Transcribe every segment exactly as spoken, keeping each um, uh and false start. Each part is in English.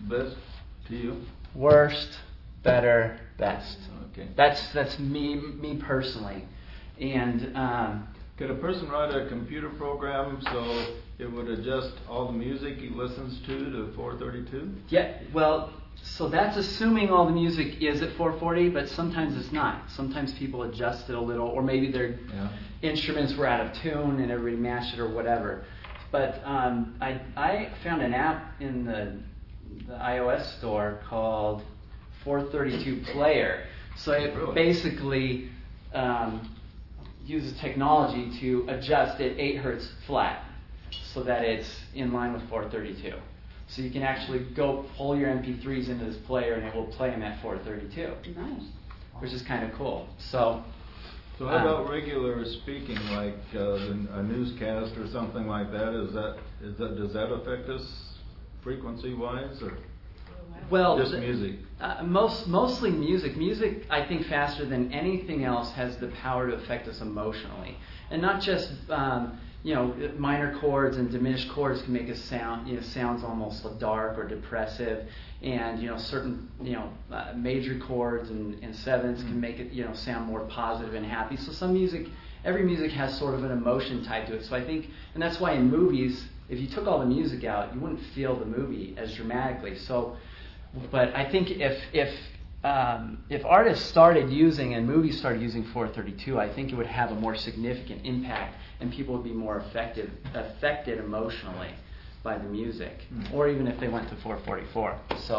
best to you? Worst, better, best. Okay. That's that's me me personally. And um, could a person write a computer program so it would adjust all the music he listens to to four thirty-two? Yeah, well, so that's assuming all the music is at four forty, but sometimes it's not. Sometimes people adjust it a little, or maybe their yeah. instruments were out of tune and everybody matched it or whatever. But um, I I found an app in the the iOS store called four thirty-two Player. So it really? basically um, uses technology to adjust at eight hertz flat, so that it's in line with four thirty-two. So you can actually go pull your M P threes into this player and it will play them at four thirty-two. Nice. Which is kind of cool. So, so how um, about regular speaking, like uh, a newscast or something like that? Is that is that does that affect us frequency-wise, or well, just the, music? Uh, most mostly music. Music, I think, faster than anything else, has the power to affect us emotionally, and not just. Um, You know, minor chords and diminished chords can make us sound, you know, sounds almost dark or depressive, and you know, certain, you know, uh, major chords and, and sevenths can make it, you know, sound more positive and happy. So some music, every music has sort of an emotion tied to it. So I think, and that's why in movies, if you took all the music out, you wouldn't feel the movie as dramatically. So, but I think if if Um, if artists started using and movies started using four thirty-two, I think it would have a more significant impact, and people would be more effective, affected emotionally by the music, mm. or even if they went to four forty-four. So,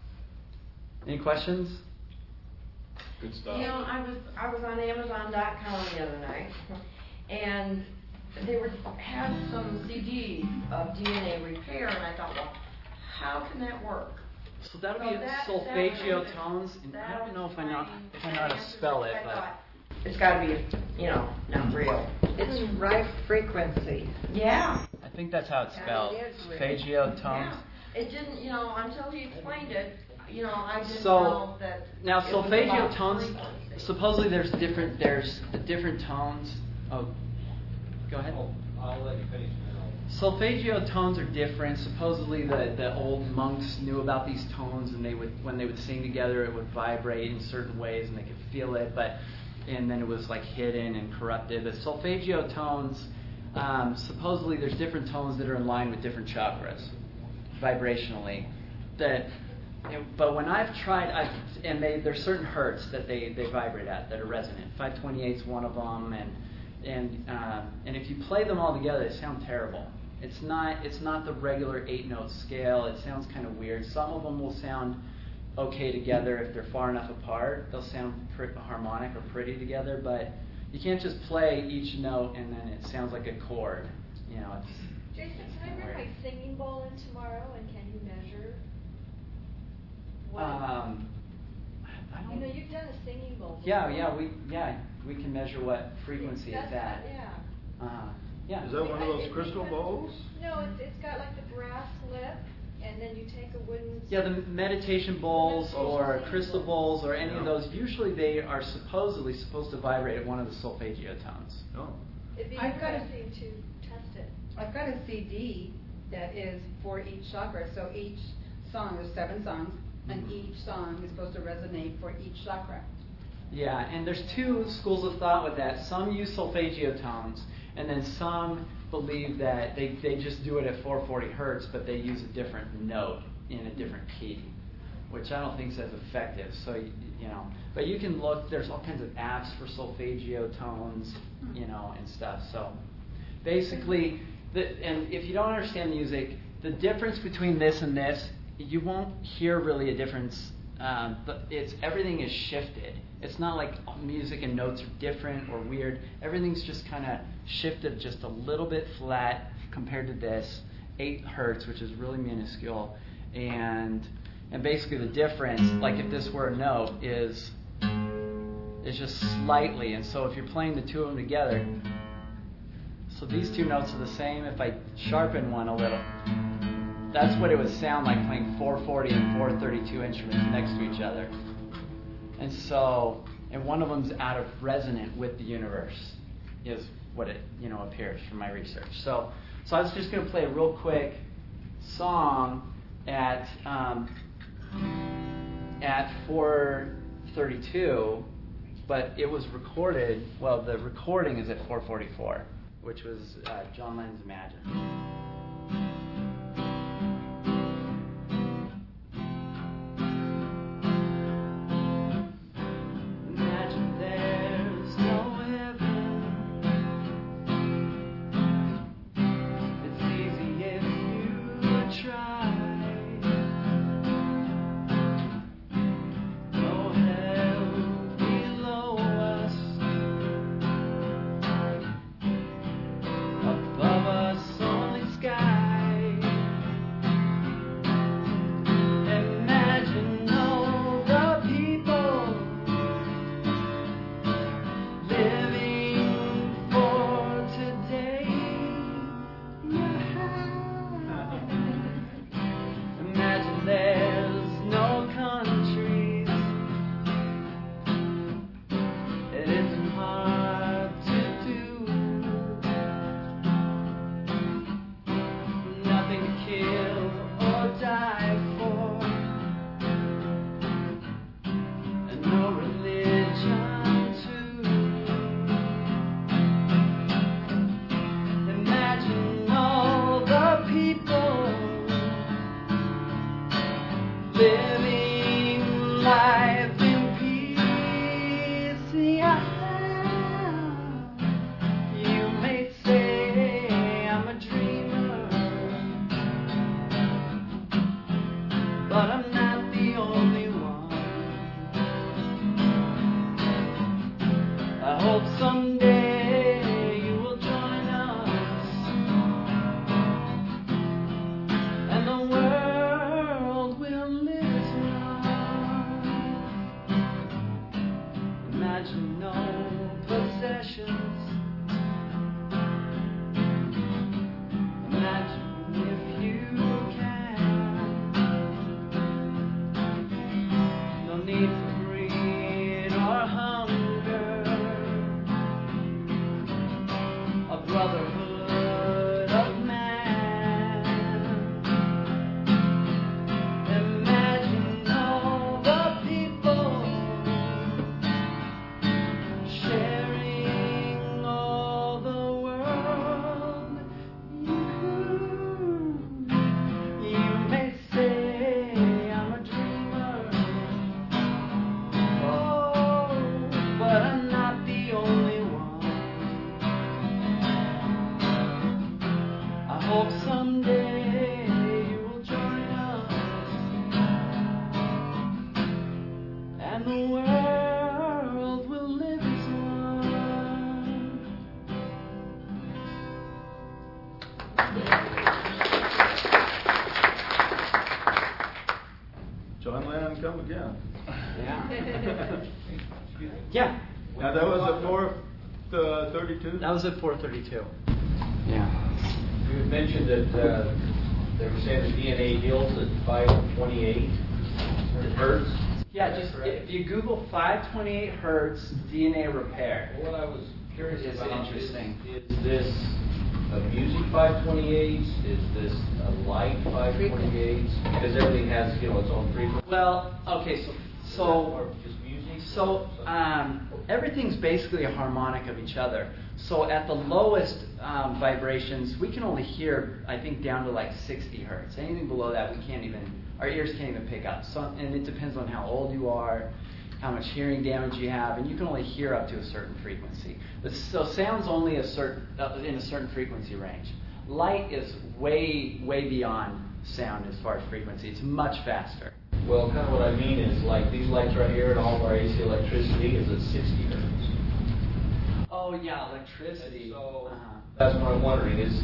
any questions? Good stuff. You know, I was I was on Amazon dot com the other night, and they were had some C Ds of D N A repair, and I thought, well, how can that work? So that'll so be that, solfeggio that tones. And I don't know if I know if I know how to answers spell it, I but thought, it's got to be, you know, not real. It's right frequency. Yeah. I think that's how it's Yeah, spelled. it is real. Solfeggio tones. Yeah. It didn't, you know, until he explained it, you know, I didn't So, know that. Now it was solfeggio about tones. frequency. Supposedly there's different there's different tones. Oh, go ahead. Oh, I'll let you finish. Solfeggio tones are different. Supposedly the, the old monks knew about these tones, and they would when they would sing together, it would vibrate in certain ways, and they could feel it. But and then it was like hidden and corrupted. The solfeggio tones, um, supposedly there's different tones that are in line with different chakras, vibrationally. That, you know, but when I've tried, I've, and they there's certain hertz that they, they vibrate at that are resonant. five twenty-eight is one of them, and and um, and if you play them all together, they sound terrible. It's not it's not the regular eight note scale. It sounds kind of weird. Some of them will sound okay together if they're far enough apart. They'll sound pretty harmonic or pretty together, but you can't just play each note and then it sounds like a chord. You know, it's Jason, can I bring my singing bowl in tomorrow, and can you measure? What? Um, I don't. You know, you've done a singing bowl. Yeah, before. yeah, we yeah we can measure what frequency That's it's at. what- yeah. Uh, yeah. Is that one of those crystal bowls? No, it's, it's got like the brass lip, and then you take a wooden. Yeah, the meditation bowls or Meditation crystal bowls. bowls or any Yeah. of those, usually they are supposedly supposed to vibrate at one of the solfeggio tones. Oh. It'd be I've got a- interesting to test it. I've got a C D that is for each chakra. So each song, there's seven songs, and Mhm. each song is supposed to resonate for each chakra. Yeah, and there's two schools of thought with that. Some use solfeggio tones, and then some believe that they, they just do it at four forty hertz, but they use a different note in a different key, which I don't think is as effective. So, you, you know, but you can look, there's all kinds of apps for solfeggio tones, you know, and stuff. So basically, the, and if you don't understand music, the difference between this and this, you won't hear really a difference. Um, but it's everything is shifted. It's not like music and notes are different or weird. Everything's just kind of shifted just a little bit flat compared to this, eight hertz, which is really minuscule. And and basically the difference, like if this were a note, is is just slightly. And so if you're playing the two of them together, so these two notes are the same. If I sharpen one a little, that's what it would sound like playing four forty and four thirty-two instruments next to each other. And so, and one of them's out of resonant with the universe, is what it, you know, appears from my research. So, so I was just going to play a real quick song, at um, at four thirty-two, but it was recorded. Well, the recording is at four forty-four, which was uh, John Lennon's Imagine. John Lennon, come again. Yeah. Yeah. Now that was at four thirty-two? That was at four thirty-two. Yeah. You had mentioned that uh, they were saying the D N A heals at five twenty-eight hertz. Yeah, just if you Google five twenty-eight hertz D N A repair. Well, what I was curious It's about interesting. Is, is this a music five twenty-eight? Is this a light five twenty-eight? Because everything has, you know, its own frequency. Well, okay, so so Or just music? so um, everything's basically a harmonic of each other. So at the lowest um, vibrations, we can only hear, I think, down to like sixty hertz. Anything below that, we can't even, our ears can't even pick up. So, and it depends on how old you are, how much hearing damage you have, and you can only hear up to a certain frequency. But so sound's only a certain uh, in a certain frequency range. Light is way way beyond sound as far as frequency. It's much faster. Well, kind of what I mean is like these lights right here and all of our A C electricity is at sixty hertz. Oh yeah, electricity. So uh-huh. that's what I'm wondering is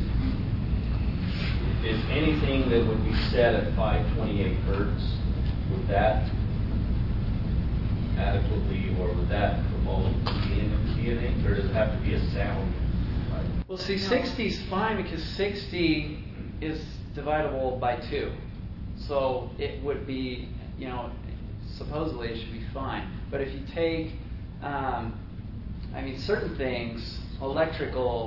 is anything that would be set at five twenty-eight hertz, would that adequately or would that promote D N A, or does it have to be a sound? Well, see, sixty is fine because sixty is dividable by two. So it would be, you know, supposedly it should be fine. But if you take, um, I mean, certain things, electrical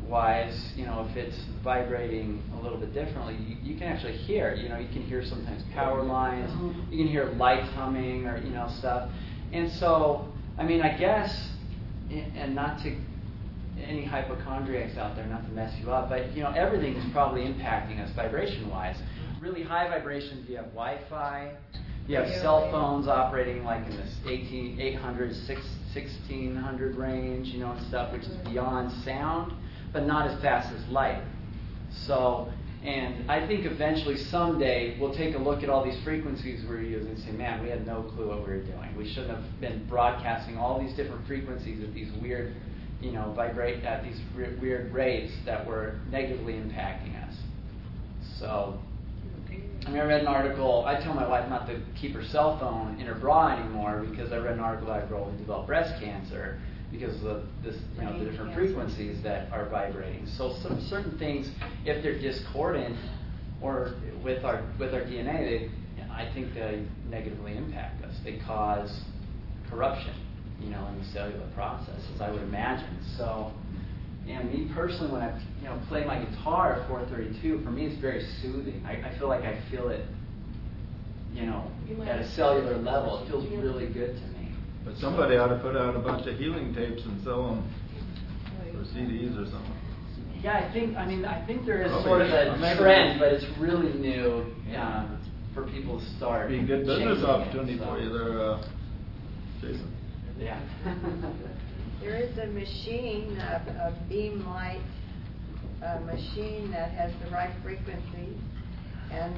wise, you know, if it's vibrating a little bit differently, you, you can actually hear, you know, you can hear sometimes power lines, you can hear lights humming or, you know, stuff. And so, I mean, I guess, and not to any hypochondriacs out there, not to mess you up, but, you know, everything is probably impacting us vibration-wise. Really high vibrations, you have Wi-Fi, you have cell phones operating like in this eighteen, eight hundred, sixteen hundred range, you know, and stuff, which is beyond sound, but not as fast as light. So, and I think eventually someday we'll take a look at all these frequencies we're using and say, man, we had no clue what we were doing. We shouldn't have been broadcasting all these different frequencies at these weird, you know, vibrate at these re- weird rates that were negatively impacting us. So, I mean, I read an article. I tell my wife not to keep her cell phone in her bra anymore because I read an article that I wrote and developed breast cancer because of the, this, you know, the different frequencies that are vibrating. So some certain things, if they're discordant or with our with our D N A, they, I think they negatively impact us. They cause corruption, you know, in the cellular processes, I would imagine. So, and me personally, when I you know play my guitar at four thirty-two, for me it's very soothing. I, I feel like I feel it, you know, at a cellular level. It feels really good to me. But somebody ought to put out a bunch of healing tapes and sell them for C Ds or something. Yeah, I think. I mean, I think there is Oh, sort of yeah. a Maybe. trend, but it's really new um, for people to start. Be a good business changing opportunity it, so. for you there, uh, Jason. Yeah. There is a machine, a, a beam light, a machine that has the right frequency, and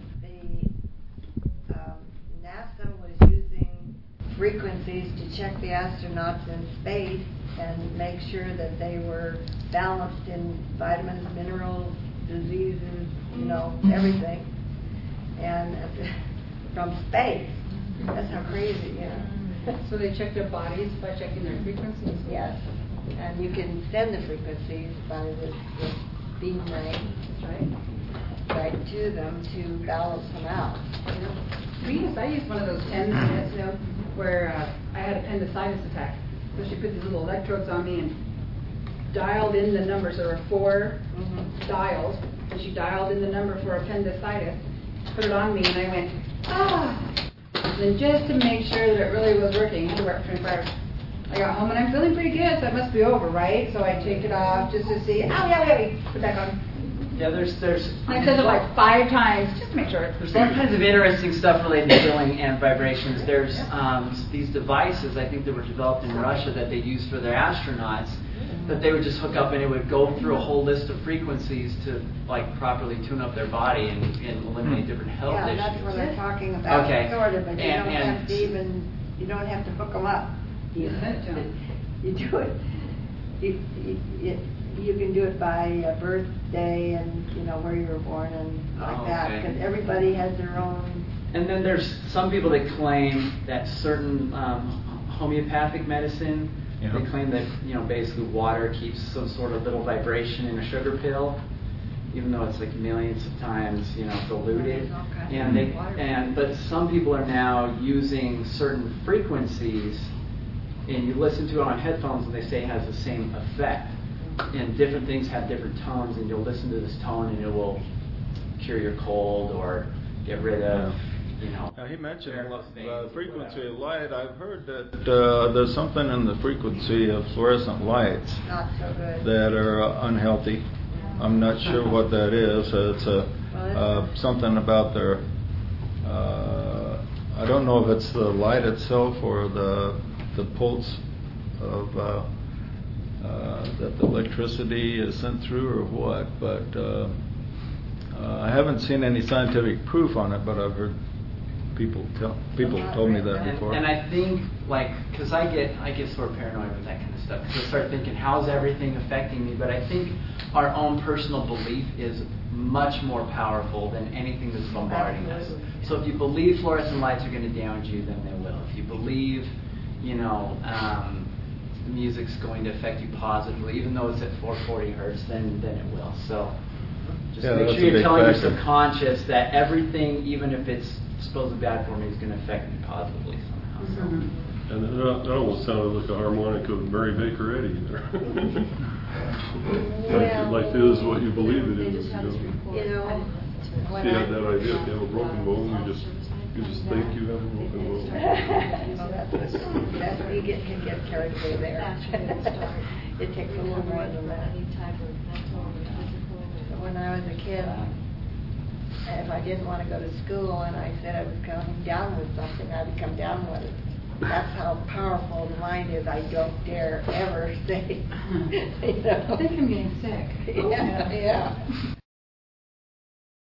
the um, NASA was using frequencies to check the astronauts in space and make sure that they were balanced in vitamins, minerals, diseases, you know, everything, and from space. That's how crazy, you know. So they check their bodies by checking their frequencies? Yes, and you can send the frequencies by this, this beam ray, right, right to them to balance them out. You know? We used, I used one of those pens, you know, where uh, I had a appendicitis attack. So she put these little electrodes on me and dialed in the numbers. There were four Mm-hmm. dials, and she dialed in the number for appendicitis, put it on me, and I went, ah! And just to make sure that it really was working, I had to work for twenty-four hours. I got home and I'm feeling pretty good, so it must be over, right? So I take it off just to see, oh yeah, wait, wait, put it back on. Yeah, there's there's. And I said it like five times just to make sure. There's all kinds of interesting stuff related to healing and vibrations. There's um, these devices, I think, that were developed in Russia that they used for their astronauts, that they would just hook up and it would go through a whole list of frequencies to like properly tune up their body and, and eliminate different health Yeah, issues. that's what I'm talking about, Okay. sort of, but you And- don't and- have to even, you don't have to hook them up. You, you do it, you, you, you can do it by uh, birthday and, you know, where you were born and like Oh, that, okay. because everybody has their own. And then there's some people that claim that certain um, homeopathic medicine, Yeah. they claim that, you know, basically water keeps some sort of little vibration in a sugar pill, even though it's like millions of times, you know, diluted. Okay. And they Water. and but some people are now using certain frequencies, and you listen to it on headphones, and they say it has the same effect. And different things have different tones, and you'll listen to this tone, and it will cure your cold or get rid of, you know. Now, he mentioned varicose the veins, frequency whatever. of light. I've heard that uh, there's something in the frequency of fluorescent lights Not so good. that are uh, unhealthy. I'm not sure what that is. It's a, uh, something about their, uh, I don't know if it's the light itself or the the pulse of uh, uh, that the electricity is sent through or what, but uh, uh, I haven't seen any scientific proof on it, but I've heard people tell people told me that And, before. and I think, like, because I get I get sort of paranoid with that kind of stuff, because I start thinking, how's everything affecting me? But I think our own personal belief is much more powerful than anything that's bombarding us. So if you believe fluorescent lights are going to damage you, then they will. If you believe, you know, um, the music's going to affect you positively, even though it's at four forty hertz, then then it will. So just Yeah, make that's sure a you're big telling your factor. subconscious that everything, even if it's supposed bad for me, is going to affect me positively somehow. So. And that, that almost sounded like a harmonica of Mary Baker Eddy there. Well, Life is what you believe it They is, just you have us know. report. You know, I didn't listen to it. when She I- had that idea, if you have a broken bone, you just, you just think you have a broken bone. Well, that's, that's, you get, can get carried away there. That's where it starts. It takes a little more than that. Any type of mental or physical. or- When I was a kid, if I didn't want to go to school and I said I was coming down with something, I would come down with it. That's how powerful the mind is. I don't dare ever say, you know. I think I'm getting sick. Yeah, yeah.